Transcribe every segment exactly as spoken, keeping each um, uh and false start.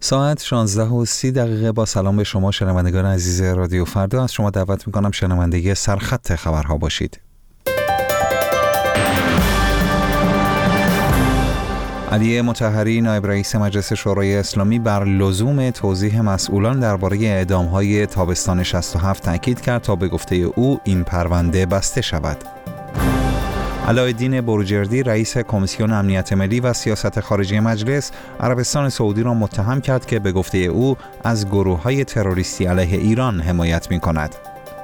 ساعت شانزده و سی دقیقه. با سلام به شما شنوندگان عزیز رادیو فردا، از شما دعوت میکنم شنونده سرخط خبرها باشید. علی مطهری نایب رئیس مجلس شورای اسلامی بر لزوم توضیح مسئولان درباره اعدام‌های تابستان شصت و هفت تاکید کرد تا به گفته او این پرونده بسته شود. علاءالدین بروجردی رئیس کمیسیون امنیت ملی و سیاست خارجی مجلس عربستان سعودی را متهم کرد که به گفته او از گروه‌های تروریستی علیه ایران حمایت می‌کند.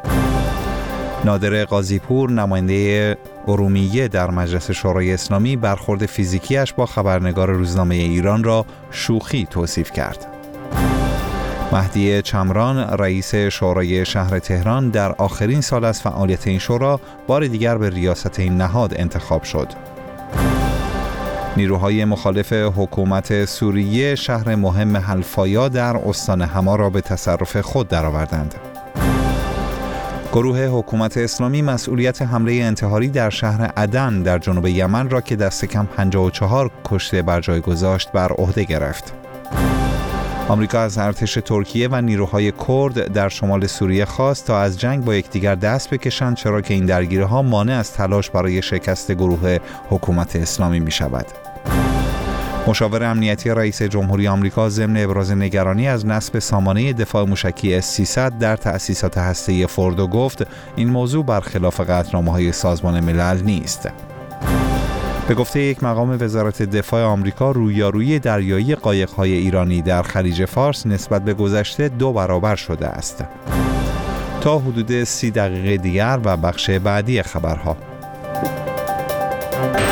نادر قاضی‌پور نماینده ارومیه در مجلس شورای اسلامی برخورد فیزیکیش با خبرنگار روزنامه ایران را شوخی توصیف کرد. مهدی چمران رئیس شورای شهر تهران در آخرین سال از فعالیت این شورا بار دیگر به ریاست این نهاد انتخاب شد. نیروهای مخالف حکومت سوریه شهر مهم حلفایا در استان حما را به تصرف خود درآوردند. گروه حکومت اسلامی مسئولیت حمله انتحاری در شهر عدن در جنوب یمن را که دست کم پنجاه و چهار کشته بر جای گذاشت بر عهده گرفت. آمریکا از ارتش ترکیه و نیروهای کرد در شمال سوریه خواست تا از جنگ با یکدیگر دست بکشند، چرا که این درگیری‌ها مانع از تلاش برای شکست گروه حکومت اسلامی می‌شود. مشاور امنیتی رئیس جمهوری آمریکا ضمن ابراز نگرانی از نصب سامانه دفاع موشکی اس سیصد در تأسیسات هسته‌ای فوردو گفت این موضوع برخلاف قطعنامه‌های سازمان ملل نیست. به گفته یک مقام وزارت دفاع آمریکا، رویارویی دریایی قایق‌های ایرانی در خلیج فارس نسبت به گذشته دو برابر شده است. تا حدود سی دقیقه دیگر و بخش بعدی خبرها.